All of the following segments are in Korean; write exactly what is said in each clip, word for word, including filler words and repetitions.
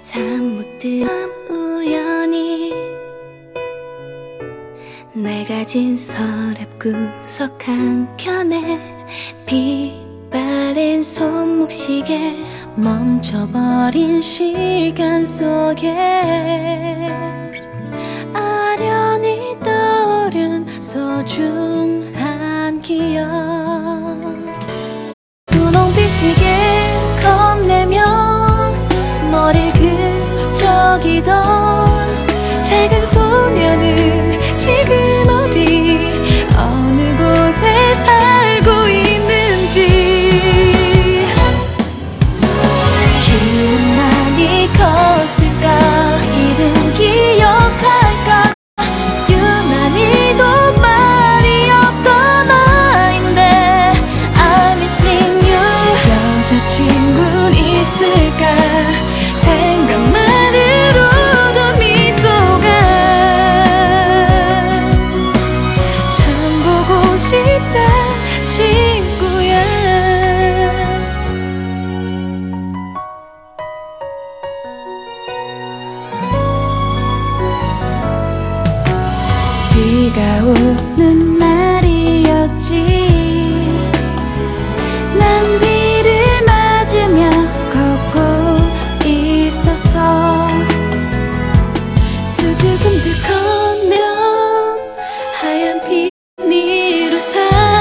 잠 못 든 우연히 날 가진 서랍 구석 한켠에 빛바랜 손목시계 멈춰버린 시간 속에 아련히 떠오른 소중한 기억. 분홍빛 시계 건네며 머리를 그저기던 작은 소녀는 지금 어디 어느 곳에 살고 있는지. 길은 많이 컸을까 이름 기억할까 유난히도 말이 없던 아인데 I'm missing you. 여자친구는 있을까 생각만으로도 미소가 참 보고 싶다 친구야. 비가 오는 날이었지. 난 비를 맞으며 걷고 있었어. 수줍은 듯 건네던 하얀 비닐우산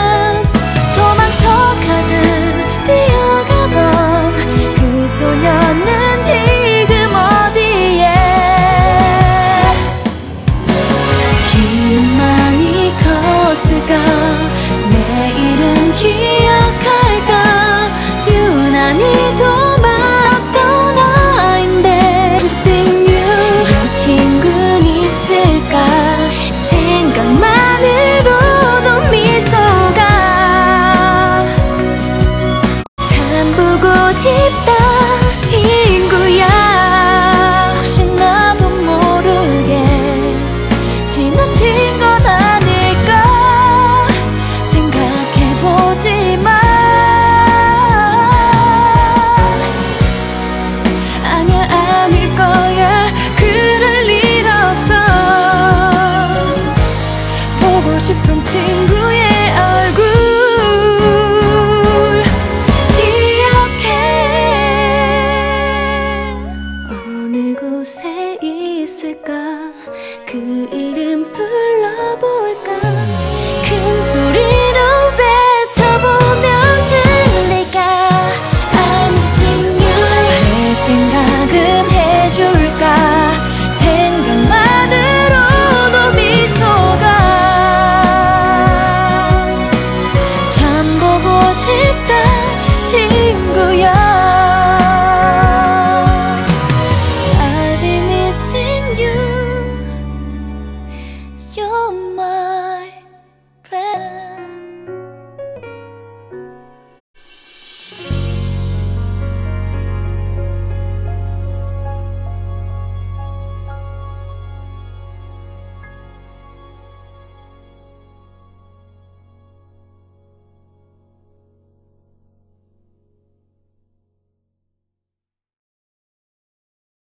도망쳐가듯 뛰어가던 그 소녀는 지금 어디에. 길은 많이 컸을까 내일은 기억할까 유난히도 많았던 아인데 Missing you. 여친구는 있을까 생각만으로도 미소가 참 보고 싶다 친구야. 혹시 나도 모르게 지나친 건 아닐까 생각해보지만 아니야 아닐 거야 그럴 일 없어. 보고 싶은 친구의 얼굴 기억해. 어느 곳에 있을까 그